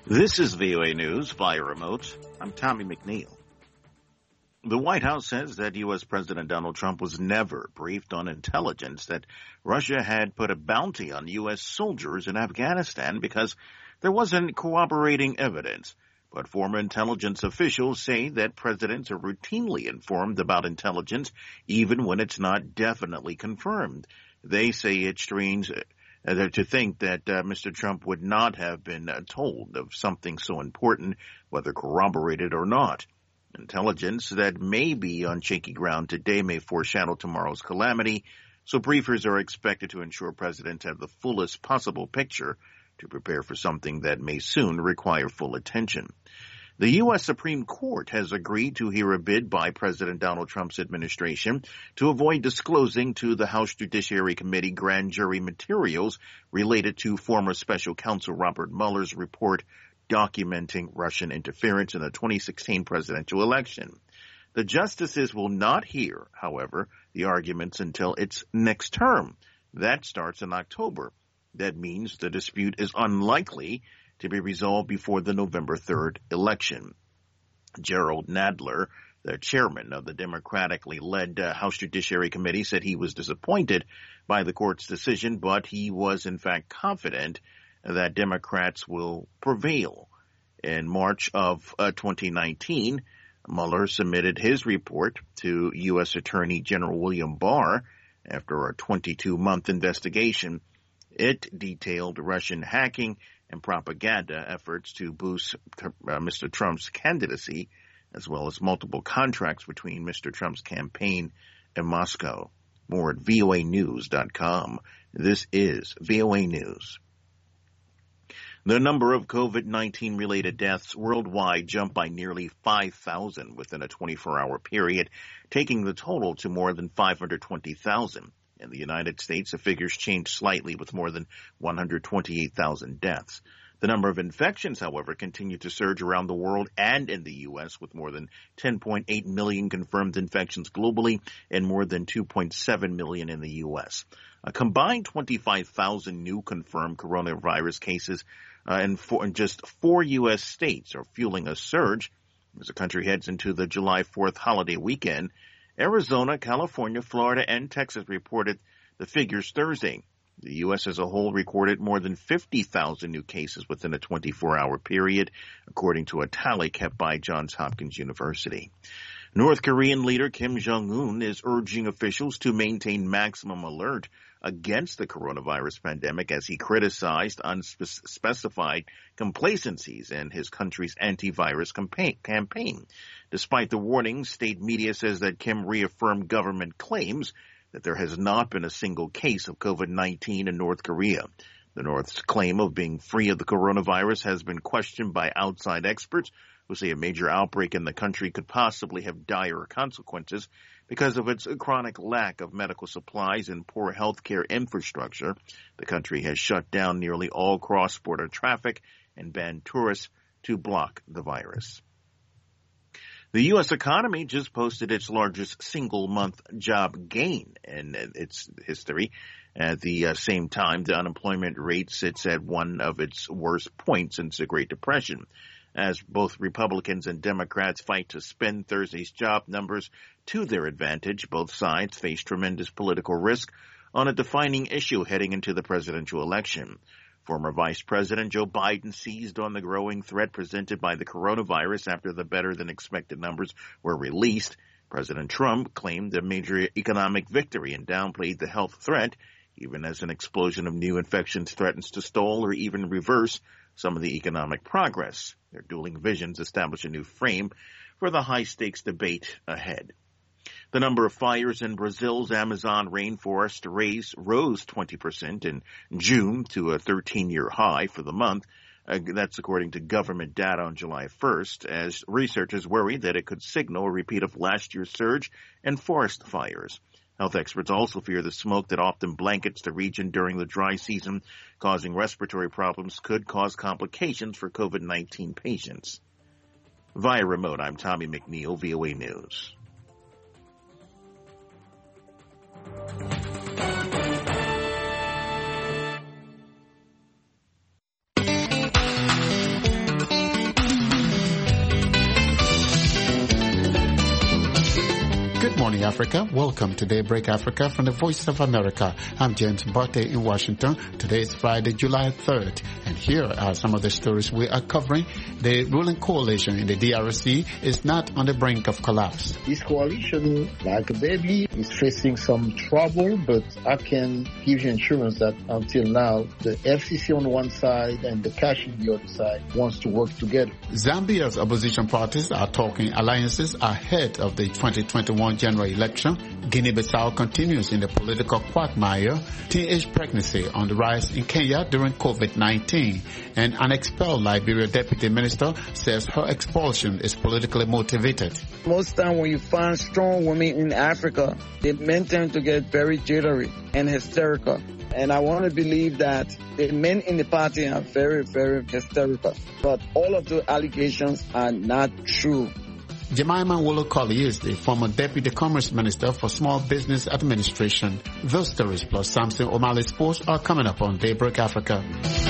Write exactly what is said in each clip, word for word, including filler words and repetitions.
This is V O A News via remote. I'm Tommy McNeil. The White House says that U S. President Donald Trump was never briefed on intelligence that Russia had put a bounty on U S soldiers in Afghanistan because there wasn't corroborating evidence. But former intelligence officials say that presidents are routinely informed about intelligence even when it's not definitely confirmed. They say it's strange Uh, to think that uh, Mister Trump would not have been uh, told of something so important, whether corroborated or not. Intelligence that may be on shaky ground today may foreshadow tomorrow's calamity, so briefers are expected to ensure presidents have the fullest possible picture to prepare for something that may soon require full attention. The U S. Supreme Court has agreed to hear a bid by President Donald Trump's administration to avoid disclosing to the House Judiciary Committee grand jury materials related to former special counsel Robert Mueller's report documenting Russian interference in the twenty sixteen presidential election. The justices will not hear, however, the arguments until its next term. That starts in October. That means the dispute is unlikely to be resolved before the November third election. Gerald Nadler, the chairman of the democratically led uh, House Judiciary Committee, said he was disappointed by the court's decision, but he was in fact confident that Democrats will prevail. In March of uh, twenty nineteen, Mueller submitted his report to U S. Attorney General William Barr after a twenty-two month investigation. It detailed Russian hacking and propaganda efforts to boost uh, Mister Trump's candidacy, as well as multiple contracts between Mister Trump's campaign and Moscow. More at V O A news dot com. This is V O A News. The number of COVID nineteen related deaths worldwide jumped by nearly five thousand within a twenty-four hour period, taking the total to more than five hundred twenty thousand. In the United States, the figures changed slightly with more than one hundred twenty-eight thousand deaths. The number of infections, however, continued to surge around the world and in the U S, with more than ten point eight million confirmed infections globally and more than two point seven million in the U S. A combined twenty-five thousand new confirmed coronavirus cases uh, in, four, in just four U S states are fueling a surge as the country heads into the July fourth holiday weekend. Arizona, California, Florida, and Texas reported the figures Thursday. The U S as a whole recorded more than fifty thousand new cases within a twenty-four hour period, according to a tally kept by Johns Hopkins University. North Korean leader Kim Jong-un is urging officials to maintain maximum alert against the coronavirus pandemic as he criticized unspecified complacencies in his country's antivirus campaign. Despite the warnings, state media says that Kim reaffirmed government claims that there has not been a single case of COVID nineteen in North Korea. The North's claim of being free of the coronavirus has been questioned by outside experts who say a major outbreak in the country could possibly have dire consequences because of its chronic lack of medical supplies and poor healthcare infrastructure. The country has shut down nearly all cross-border traffic and banned tourists to block the virus. The U S economy just posted its largest single-month job gain in its history. At the uh, same time, the unemployment rate sits at one of its worst points since the Great Depression. As both Republicans and Democrats fight to spin Thursday's job numbers to their advantage, both sides face tremendous political risk on a defining issue heading into the presidential election. Former Vice President Joe Biden seized on the growing threat presented by the coronavirus after the better-than-expected numbers were released. President Trump claimed a major economic victory and downplayed the health threat, even as an explosion of new infections threatens to stall or even reverse some of the economic progress. Their dueling visions establish a new frame for the high-stakes debate ahead. The number of fires in Brazil's Amazon rainforest raised, rose twenty percent in June to a thirteen-year high for the month. Uh, that's according to government data on July first, as researchers worry that it could signal a repeat of last year's surge in forest fires. Health experts also fear the smoke that often blankets the region during the dry season, causing respiratory problems, could cause complications for COVID nineteen patients. Via remote, I'm Tommy McNeil, V O A News. morning, Africa. Welcome to Daybreak Africa from the Voice of America. I'm James Botte in Washington. Today is Friday, July third, and here are some of the stories we are covering. The ruling coalition in the D R C is not on the brink of collapse. This coalition, like a baby, is facing some trouble, but I can give you assurance that until now, the F C C on one side and the cash on the other side wants to work together. Zambia's opposition parties are talking alliances ahead of the twenty twenty-one general election. Guinea-Bissau continues in the political quagmire. Teenage pregnancy on the rise in Kenya during COVID nineteen. And an expelled Liberia deputy minister says her expulsion is politically motivated. Most time when you find strong women in Africa, the men tend to get very jittery and hysterical. And I want to believe that the men in the party are very, very hysterical. But all of the allegations are not true. Jemima Wolo-Colley is the former Deputy Commerce Minister for Small Business Administration. Those stories plus Samson O'Malley Sports are coming up on Daybreak Africa.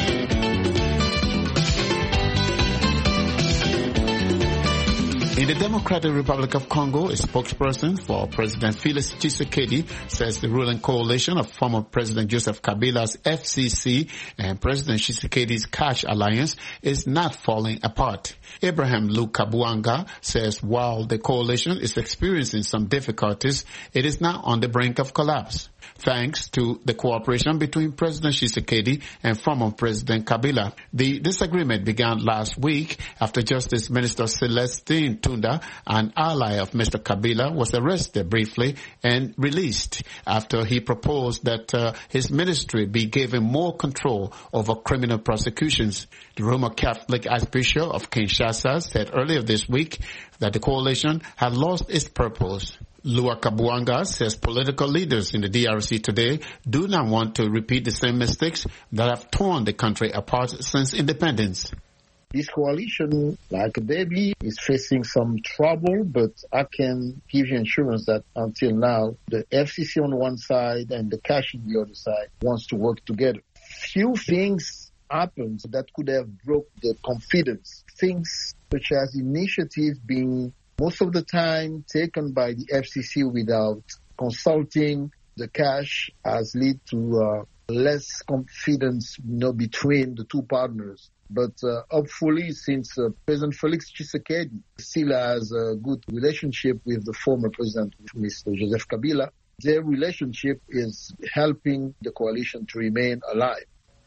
In the Democratic Republic of Congo, a spokesperson for President Felix Tshisekedi says the ruling coalition of former President Joseph Kabila's F C C and President Tshisekedi's Cash Alliance is not falling apart. Abraham Lukabuanga says while the coalition is experiencing some difficulties, it is now on the brink of collapse, thanks to the cooperation between President Tshisekedi and former President Kabila. The disagreement began last week after Justice Minister Celestine Tunda, an ally of Mister Kabila, was arrested briefly and released after he proposed that uh, his ministry be given more control over criminal prosecutions. The Roman Catholic Archbishop of Kinshasa said earlier this week that the coalition had lost its purpose. Lua Kabuanga says political leaders in the D R C today do not want to repeat the same mistakes that have torn the country apart since independence. This coalition, like a baby, is facing some trouble, but I can give you assurance that until now, the F C C on one side and the cash on the other side wants to work together. Few things happened that could have broke the confidence. Things such as initiative being most of the time taken by the F C C without consulting the cash has led to uh, less confidence, you know, between the two partners. But uh, hopefully, since uh, President Felix Tshisekedi still has a good relationship with the former president, Mister Joseph Kabila, their relationship is helping the coalition to remain alive.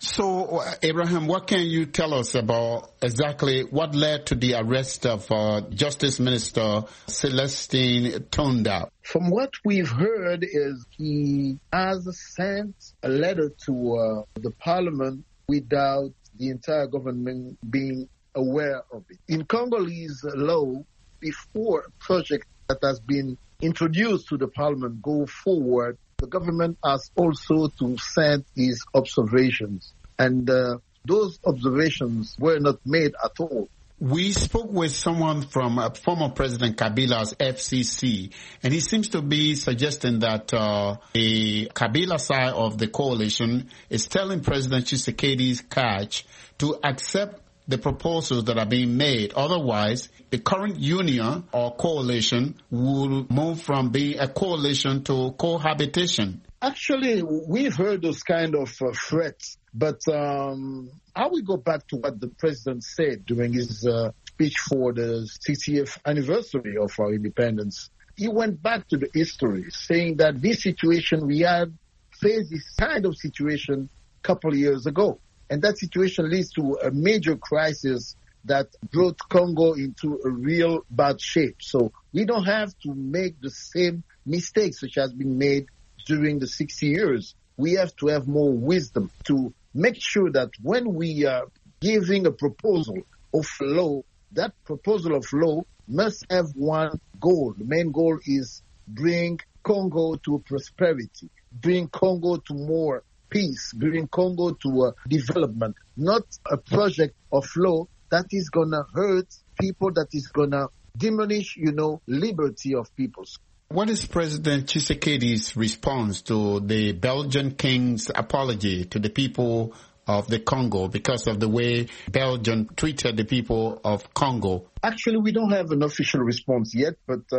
So, Abraham, what can you tell us about exactly what led to the arrest of uh, Justice Minister Celestine Tunda? From what we've heard is he has sent a letter to uh, the parliament without the entire government being aware of it. In Congolese law, before a project that has been introduced to the parliament go forward, the government has also to send its observations. And uh, those observations were not made at all. We spoke with someone from uh, former President Kabila's F C C, and he seems to be suggesting that uh, the Kabila side of the coalition is telling President Tshisekedi's Cash to accept the proposals that are being made. Otherwise, the current union or coalition will move from being a coalition to cohabitation. Actually, we've heard those kind of uh, threats, but um, I will go back to what the president said during his uh, speech for the sixtieth anniversary of our independence. He went back to the history, saying that this situation, we had faced this kind of situation a couple of years ago. And that situation leads to a major crisis that brought Congo into a real bad shape. So we don't have to make the same mistakes which has been made during the sixty years. We have to have more wisdom to make sure that when we are giving a proposal of law, that proposal of law must have one goal. The main goal is bring Congo to prosperity, bring Congo to more peace, bring Congo to uh, development, not a project of law that is going to hurt people, that is going to diminish, you know, liberty of people. What is President Tshisekedi's response to the Belgian king's apology to the people of the Congo because of the way Belgium treated the people of Congo? Actually, we don't have an official response yet, but uh,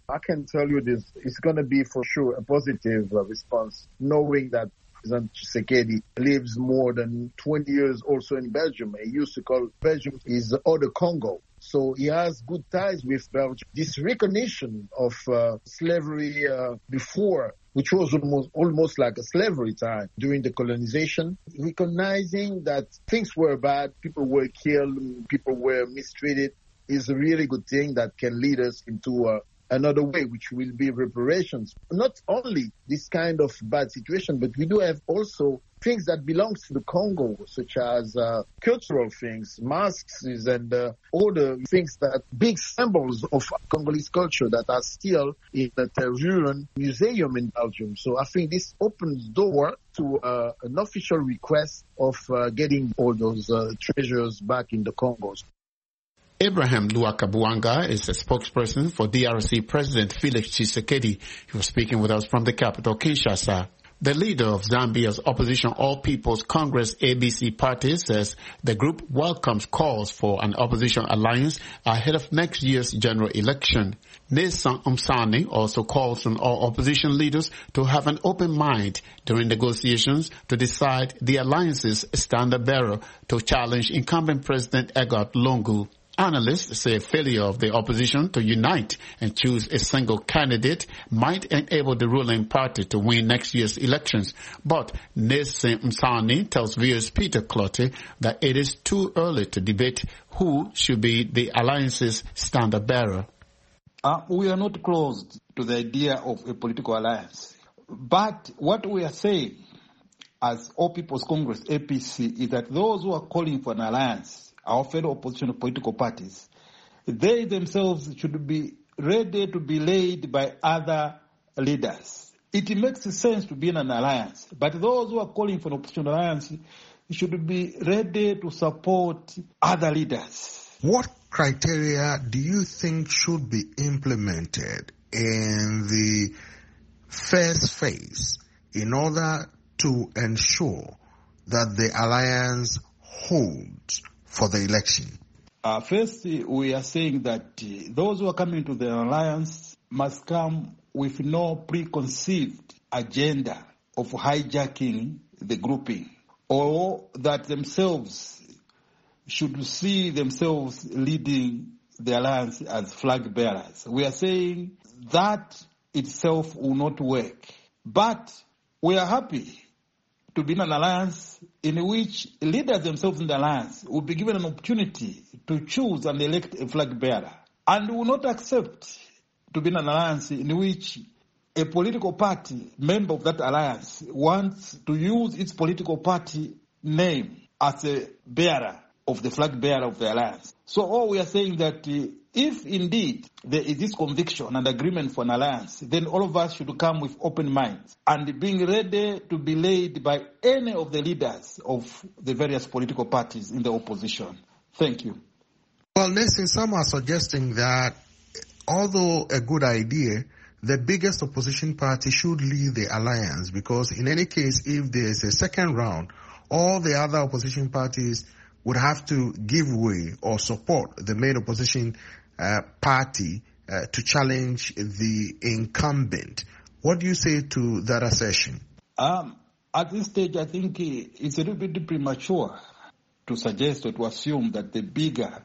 I can tell you this, it's going to be for sure a positive uh, response, knowing that President Tshisekedi lives more than twenty years also in Belgium. He used to call Belgium his other Congo. So he has good ties with Belgium. This recognition of uh, slavery uh, before, which was almost, almost like a slavery time during the colonization, recognizing that things were bad, people were killed, people were mistreated, is a really good thing that can lead us into uh, another way, which will be reparations. Not only this kind of bad situation, but we do have also things that belong to the Congo, such as uh, cultural things, masks, and uh, all the things that big symbols of Congolese culture that are still in the Tervuren Museum in Belgium. So I think this opens door to uh, an official request of uh, getting all those uh, treasures back in the Congos. Abraham Luakabuanga is a spokesperson for D R C President Felix Tshisekedi. He was speaking with us from the capital, Kinshasa. The leader of Zambia's opposition All People's Congress A B C party says the group welcomes calls for an opposition alliance ahead of next year's general election. Nessan Umsani also calls on all opposition leaders to have an open mind during negotiations to decide the alliance's standard bearer to challenge incumbent President Edgar Lungu. Analysts say failure of the opposition to unite and choose a single candidate might enable the ruling party to win next year's elections. But Nessan Umsani tells V O's Peter Clottey that it is too early to debate who should be the alliance's standard bearer. Uh, we are not closed to the idea of a political alliance. But what we are saying as All People's Congress, A P C, is that those who are calling for an alliance, our fellow opposition political parties, they themselves should be ready to be led by other leaders. It makes sense to be in an alliance, but those who are calling for an opposition alliance should be ready to support other leaders. What criteria do you think should be implemented in the first phase in order to ensure that the alliance holds for the election? Uh, first, we are saying that uh, those who are coming to the alliance must come with no preconceived agenda of hijacking the grouping, or that themselves should see themselves leading the alliance as flag bearers. We are saying that itself will not work. But we are happy to be in an alliance in which leaders themselves in the alliance will be given an opportunity to choose and elect a flag bearer, and will not accept to be in an alliance in which a political party, member of that alliance, wants to use its political party name as a bearer of the flag bearer of the alliance. So all we are saying that uh, if indeed there is this conviction and agreement for an alliance, then all of us should come with open minds and being ready to be led by any of the leaders of the various political parties in the opposition. Thank you. Well, Nessan, some are suggesting that although a good idea, the biggest opposition party should lead the alliance, because in any case, if there is a second round, all the other opposition parties would have to give way or support the main opposition uh, party uh, to challenge the incumbent. What do you say to that assertion? Um, at this stage, I think it's a little bit premature to suggest or to assume that the bigger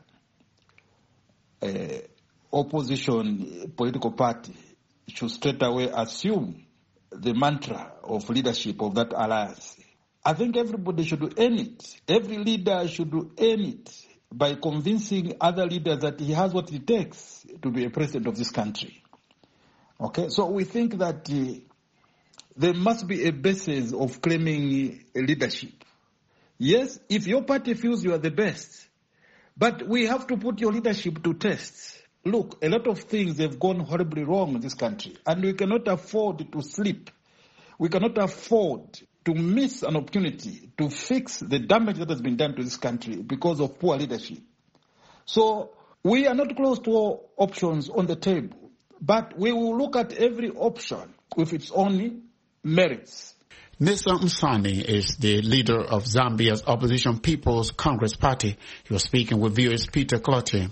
uh, opposition political party should straight away assume the mantra of leadership of that alliance. I think everybody should earn it. Every leader should earn it by convincing other leaders that he has what it takes to be a president of this country. Okay, so we think that uh, there must be a basis of claiming uh, leadership. Yes, if your party feels you are the best, but we have to put your leadership to test. Look, a lot of things have gone horribly wrong in this country, and we cannot afford to sleep. We cannot afford to miss an opportunity to fix the damage that has been done to this country because of poor leadership. So we are not close to all options on the table, but we will look at every option with its own merits. Nessan Umsani is the leader of Zambia's opposition People's Congress Party. He was speaking with V O's Peter Clottey.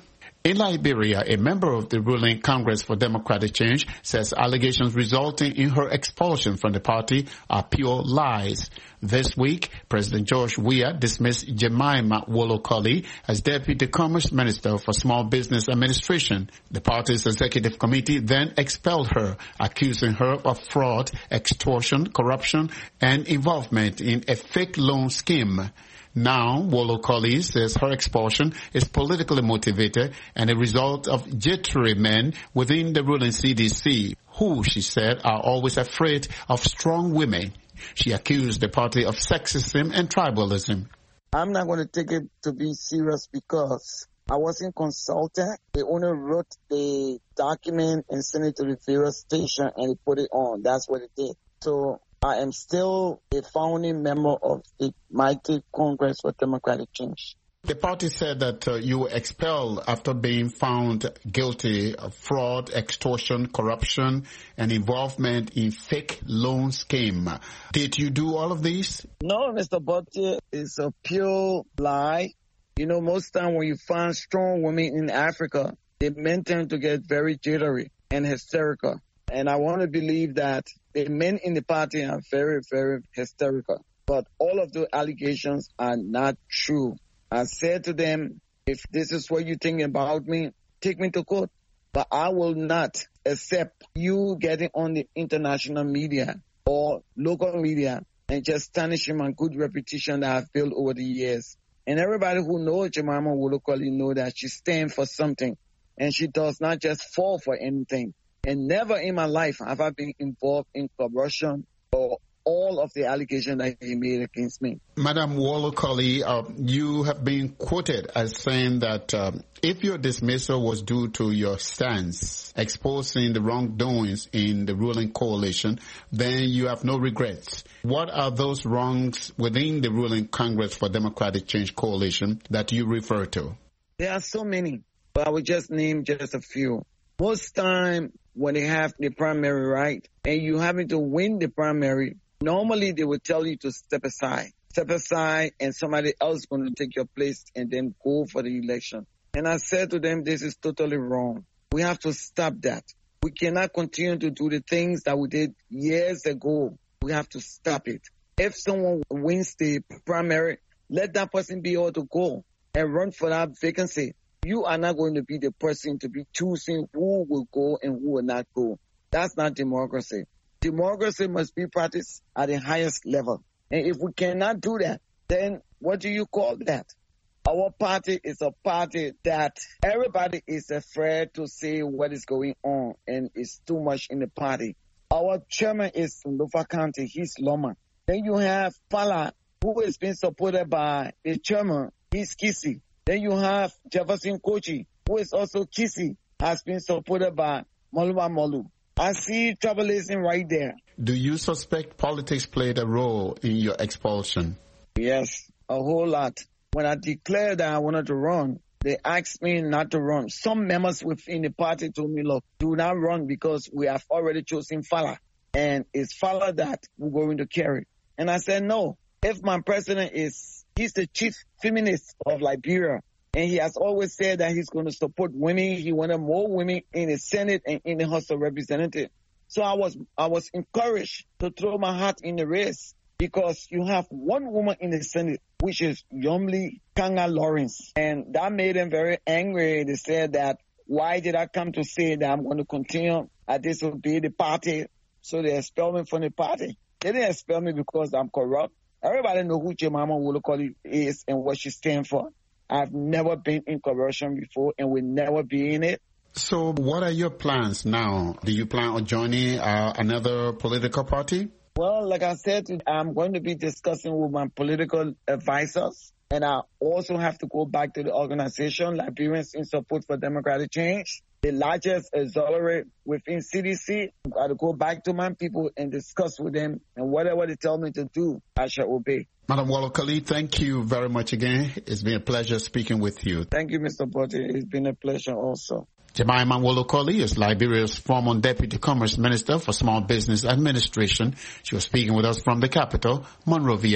In Liberia, a member of the ruling Congress for Democratic Change says allegations resulting in her expulsion from the party are pure lies. This week, President George Weah dismissed Jemima Wolokoli as Deputy Commerce Minister for Small Business Administration. The party's executive committee then expelled her, accusing her of fraud, extortion, corruption, and involvement in a fake loan scheme. Now, Wolokoli says her expulsion is politically motivated and a result of jittery men within the ruling C D C, who, she said, are always afraid of strong women. She accused the party of sexism and tribalism. I'm not going to take it to be serious because I wasn't consulted. They only wrote the document and sent it to the various station and they put it on. That's what it did. So I am still a founding member of the mighty Congress for Democratic Change. The party said that uh, you were expelled after being found guilty of fraud, extortion, corruption, and involvement in fake loan scheme. Did you do all of these? No, Mister Botti, it's a pure lie. You know, most time when you find strong women in Africa, the men tend to get very jittery and hysterical. And I want to believe that the men in the party are very, very hysterical. But all of the allegations are not true. I said to them, if this is what you think about me, take me to court. But I will not accept you getting on the international media or local media and just tarnishing my good reputation that I've built over the years. And everybody who knows Jemima Wolokoli know that she stands for something. And she does not just fall for anything. And never in my life have I been involved in corruption or all of the allegations that he made against me. Madam Wolokoli, uh, you have been quoted as saying that um, if your dismissal was due to your stance exposing the wrongdoings in the ruling coalition, then you have no regrets. What are those wrongs within the ruling Congress for Democratic Change coalition that you refer to? There are so many, but I will just name just a few. Most time when they have the primary, right, and you having to win the primary, normally they would tell you to step aside. Step aside and somebody else is going to take your place and then go for the election. And I said to them, this is totally wrong. We have to stop that. We cannot continue to do the things that we did years ago. We have to stop it. If someone wins the primary, let that person be able to go and run for that vacancy. You are not going to be the person to be choosing who will go and who will not go. That's not democracy. Democracy must be practiced at the highest level. And if we cannot do that, then what do you call that? Our party is a party that everybody is afraid to say what is going on and it's too much in the party. Our chairman is from Lofa County. He's Loma. Then you have Fala, who is being supported by the chairman. He's Kisi. Then you have Jefferson Kochi, who is also Kisi, has been supported by Maluma Molu. I see tribalism right there. Do you suspect politics played a role in your expulsion? Yes, a whole lot. When I declared that I wanted to run, they asked me not to run. Some members within the party told me, look, do not run because we have already chosen Fala. And it's Fala that we're going to carry. And I said, no, if my president is, he's the chief feminist of Liberia. And he has always said that he's going to support women. He wanted more women in the Senate and in the House of Representatives. So I was I was encouraged to throw my hat in the race because you have one woman in the Senate, which is Yomli Kanga Lawrence. And that made them very angry. They said that, why did I come to say that I'm going to continue? I disobey the party. So they expelled me from the party. They didn't expel me because I'm corrupt. Everybody knows who Jemima Wolokoli is and what she stands for. I've never been in corruption before and will never be in it. So what are your plans now? Do you plan on joining uh, another political party? Well, like I said, I'm going to be discussing with my political advisors. And I also have to go back to the organization, Liberians in Support for Democratic Change, the largest auxiliary within C D C. I've got to go back to my people and discuss with them. And whatever they tell me to do, I shall obey. Madam Wolokoli, thank you very much again. It's been a pleasure speaking with you. Thank you, Mister Botti. It's been a pleasure also. Jemima Wolokoli is Liberia's former Deputy Commerce Minister for Small Business Administration. She was speaking with us from the capital, Monrovia.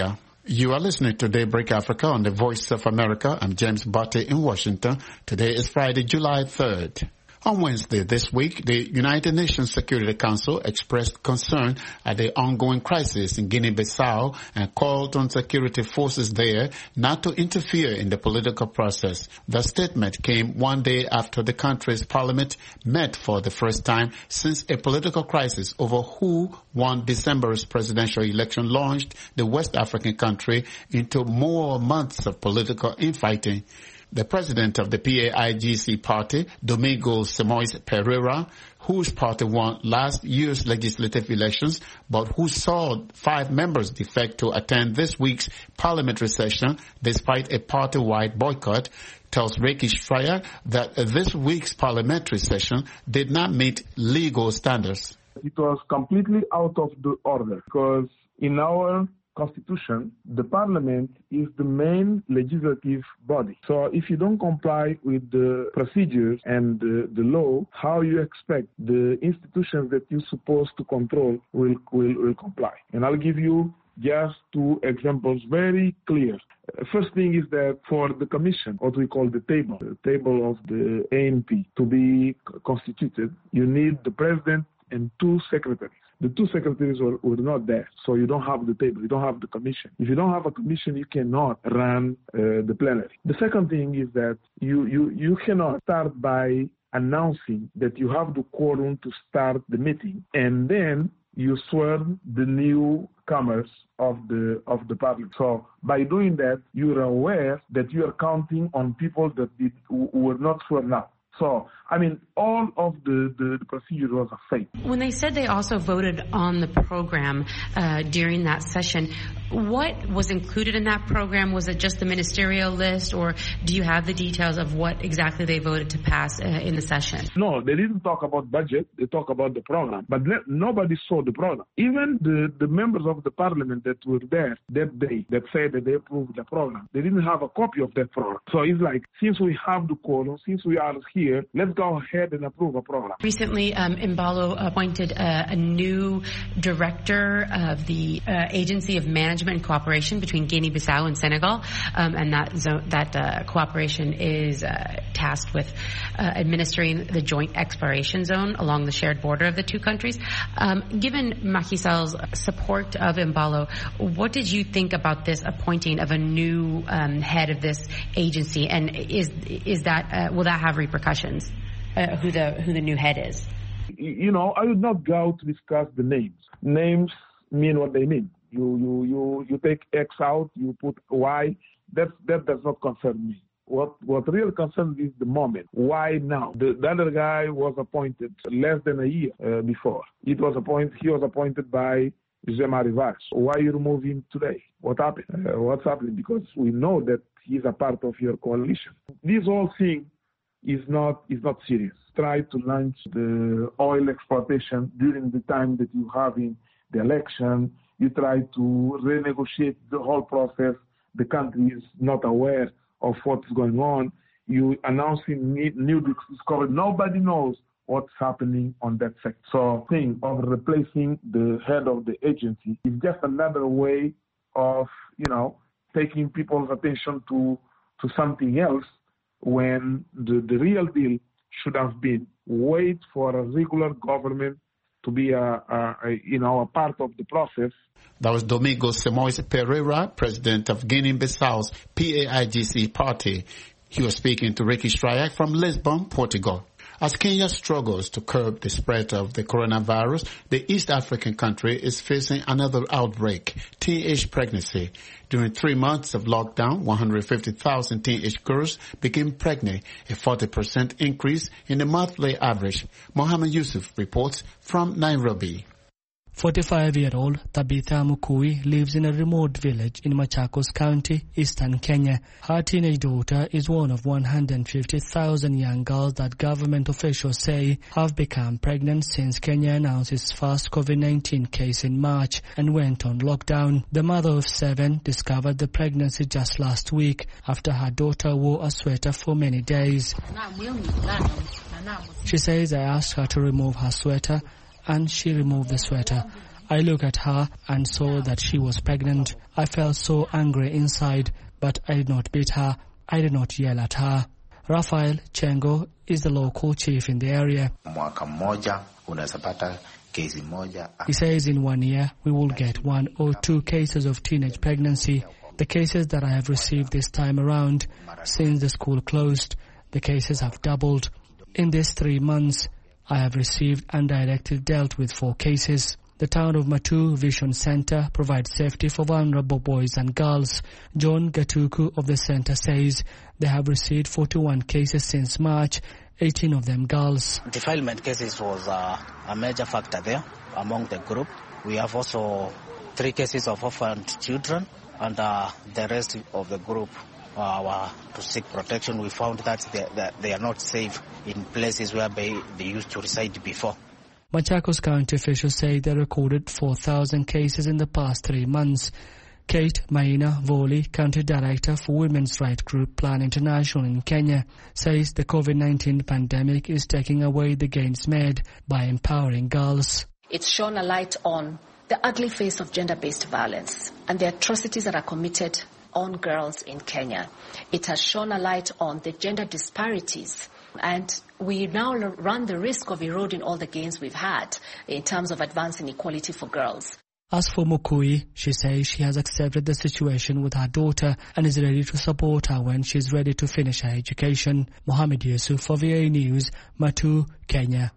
You are listening to Daybreak Africa on the Voice of America. I'm James Barty in Washington. Today is Friday, July third. On Wednesday this week, the United Nations Security Council expressed concern at the ongoing crisis in Guinea-Bissau and called on security forces there not to interfere in the political process. The statement came one day after the country's parliament met for the first time since a political crisis over who won December's presidential election launched the West African country into more months of political infighting. The president of the P A I G C party, Domingos Simoes Pereira, whose party won last year's legislative elections, but who saw five members defect to attend this week's parliamentary session despite a party-wide boycott, tells Ricky Schreier that this week's parliamentary session did not meet legal standards. It was completely out of the order because in our Constitution, the Parliament is the main legislative body. So if you don't comply with the procedures and the, the law, how you expect the institutions that you're supposed to control will, will, will comply? And I'll give you just two examples very clear. First thing is that for the commission, what we call the table, the table of the A N P, to be constituted, you need the president and two secretaries. The two secretaries were, were not there, so you don't have the table, you don't have the commission. If you don't have a commission, you cannot run uh, the plenary. The second thing is that you, you, you cannot start by announcing that you have the quorum to start the meeting, and then you swear the newcomers of the of the parliament. So by doing that, you are aware that you are counting on people that did, who were not sworn out. So, I mean, all of the, the, the procedure was a fake. When they said they also voted on the program uh, during that session, what was included in that program? Was it just the ministerial list, or do you have the details of what exactly they voted to pass uh, in the session? No, they didn't talk about budget. They talked about the program. But le- nobody saw the program. Even the, the members of the parliament that were there that day that said that they approved the program, they didn't have a copy of that program. So it's like, since we have the quorum, since we are here, let's go ahead and approve a program. Recently, um, Embalo appointed uh, a new director of the uh, Agency of Management and Cooperation between Guinea-Bissau and Senegal, um, and that zo- that uh, cooperation is uh, tasked with uh, administering the joint exploration zone along the shared border of the two countries. Um, given Macky Sall's support of Embalo, what did you think about this appointing of a new um, head of this agency, and is is that uh, will that have repercussions? Uh, who the who the new head is? You know, I would not go to discuss the names. Names mean what they mean. You you you you take X out, you put Y. That that does not concern me. What what really concerns me is the moment. Why now? The, the other guy was appointed less than a year uh, before. It was appointed. He was appointed by Jean-Marie Valls. Why you remove him today? What happened? Uh, what's happening? Because we know that he's a part of your coalition. This whole thing is not is not serious. Try to launch the oil exploitation during the time that you have in the election. You try to renegotiate the whole process. The country is not aware of what's going on. You announcing new discovery. Nobody knows what's happening on that sector. So the thing of replacing the head of the agency is just another way of, you know, taking people's attention to to something else, when the, the real deal should have been wait for a regular government to be a, a, a you know a part of the process. That was Domingos Simoes Pereira, president of Guinea-Bissau's P A I G C party. He was speaking to Ricky Schreier from Lisbon, Portugal. As Kenya struggles to curb the spread of the coronavirus, the East African country is facing another outbreak, teenage pregnancy. During three months of lockdown, one hundred fifty thousand teenage girls became pregnant, a forty percent increase in the monthly average. Mohammed Yusuf reports from Nairobi. forty-five-year-old Tabitha Mukui lives in a remote village in Machakos County, eastern Kenya. Her teenage daughter is one of one hundred fifty thousand young girls that government officials say have become pregnant since Kenya announced its first COVID nineteen case in March and went on lockdown. The mother of seven discovered the pregnancy just last week after her daughter wore a sweater for many days. She says I asked her to remove her sweater, and she removed the sweater. I looked at her and saw that she was pregnant. I felt so angry inside, but I did not beat her. I did not yell at her. Raphael Chengo is the local chief in the area. He says in one year we will get one or two cases of teenage pregnancy. The cases that I have received this time around, since the school closed, the cases have doubled. In these three months, I have received and directly dealt with four cases. The town of Matu Vision Center provides safety for vulnerable boys and girls. John Gatuku of the center says they have received forty-one cases since March, eighteen of them girls. Defilement cases was uh, a major factor there among the group. We have also three cases of orphaned children, and uh, the rest of the group uh, were to seek protection. We found that they, that they are not safe in places where they, they used to reside before. Machakos County officials say they recorded four thousand cases in the past three months. Kate Maina Voli, Country Director for Women's Rights Group Plan International in Kenya, says the COVID nineteen pandemic is taking away the gains made by empowering girls. It's shone a light on the ugly face of gender-based violence and the atrocities that are committed on girls in Kenya. It has shone a light on the gender disparities, and we now run the risk of eroding all the gains we've had in terms of advancing equality for girls. As for Mukui, she says she has accepted the situation with her daughter and is ready to support her when she is ready to finish her education. Mohammed Yusuf for V A News, Matu, Kenya.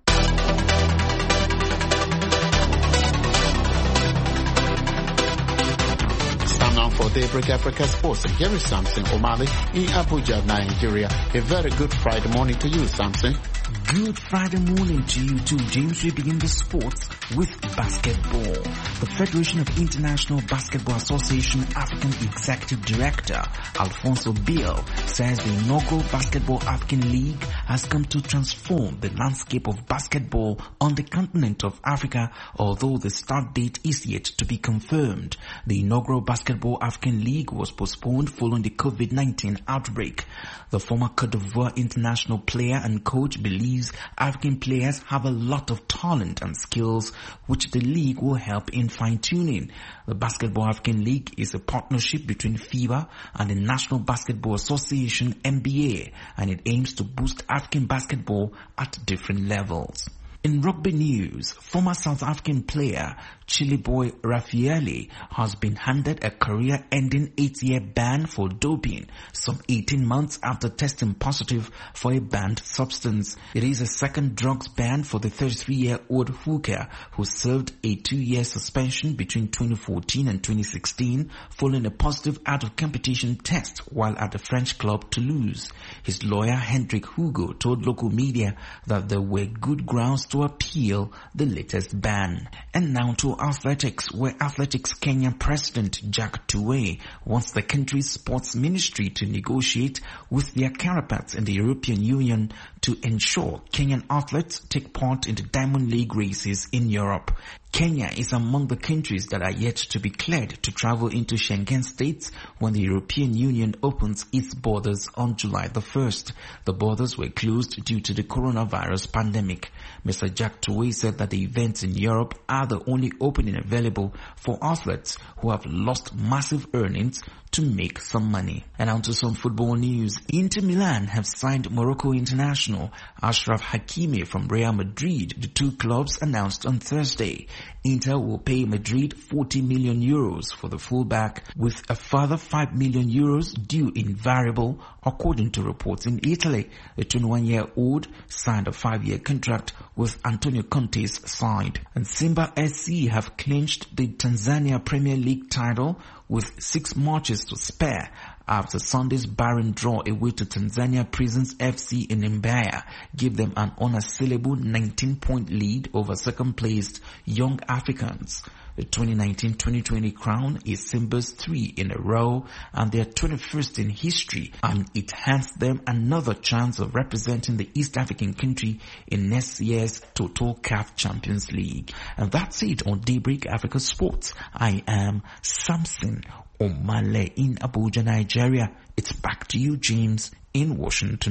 Now for Daybreak Africa Sports, and here is Samson Omali in Abuja, Nigeria. A very good Friday morning to you, Samson. Good Friday morning to you too, James. We begin the sports with basketball. The Federation of International Basketball Association African Executive Director Alfonso Biel says the inaugural Basketball African League has come to transform the landscape of basketball on the continent of Africa, although the start date is yet to be confirmed. The inaugural Basketball African League was postponed following the COVID nineteen outbreak. The former Cote d'Ivoire international player and coach believes African players have a lot of talent and skills which the league will help in fine-tuning. The Basketball African League is a partnership between FIBA and the National Basketball Association N B A, and it aims to boost African basketball at different levels. In rugby news, former South African player Chile boy Raffaele has been handed a career-ending eight-year ban for doping some eighteen months after testing positive for a banned substance. It is a second drugs ban for the thirty-three-year-old hooker who served a two-year suspension between twenty fourteen and twenty sixteen following a positive out-of-competition test while at the French club Toulouse. His lawyer Hendrik Hugo told local media that there were good grounds to appeal the latest ban. And now to athletics, where Athletics Kenya President Jack Tuwei wants the country's sports ministry to negotiate with their counterparts in the European Union to ensure Kenyan athletes take part in the Diamond League races in Europe. Kenya is among the countries that are yet to be cleared to travel into Schengen states when the European Union opens its borders on July the first. The borders were closed due to the coronavirus pandemic. Mister Jack Tuwei said that the events in Europe are the only opening available for athletes who have lost massive earnings to make some money. And on to some football news. Inter Milan have signed Morocco international Achraf Hakimi from Real Madrid, the two clubs announced on Thursday. Inter will pay Madrid forty million euros for the fullback, with a further five million euros due in variable, according to reports in Italy. The twenty-one-year-old signed a five-year contract with Antonio Conte's side. And Simba S C have clinched the Tanzania Premier League title with six matches to spare after Sunday's barren draw away to Tanzania Prisons F C in Mbeya gave them an unassailable nineteen-point lead over second-placed Young Africans. The twenty nineteen twenty twenty crown is Simba's three in a row and their twenty-first in history, and it hands them another chance of representing the East African country in next year's Total C A F Champions League. And that's it on Daybreak Africa Sports. I am Samson Omale in Abuja, Nigeria. It's back to you, James, in Washington.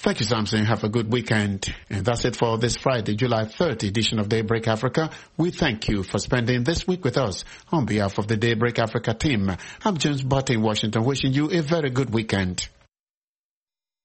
Thank you, Samson. Have a good weekend. And that's it for this Friday, July third edition of Daybreak Africa. We thank you for spending this week with us. On behalf of the Daybreak Africa team, I'm James Butt in Washington, wishing you a very good weekend.